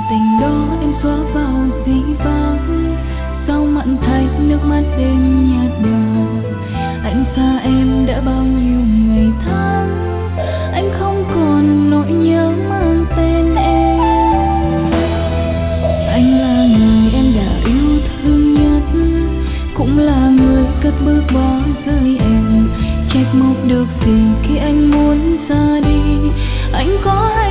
tình đó em xóa vào dĩ vãng, sao mặn thay nước mắt đêm nhạt nhòa. Anh xa em đã bao nhiêu ngày tháng, anh không còn nỗi nhớ mang tên em. Anh là người em đã yêu thương nhất, cũng là người cất bước bỏ rơi em. Trách móc được gì khi anh muốn ra đi, anh có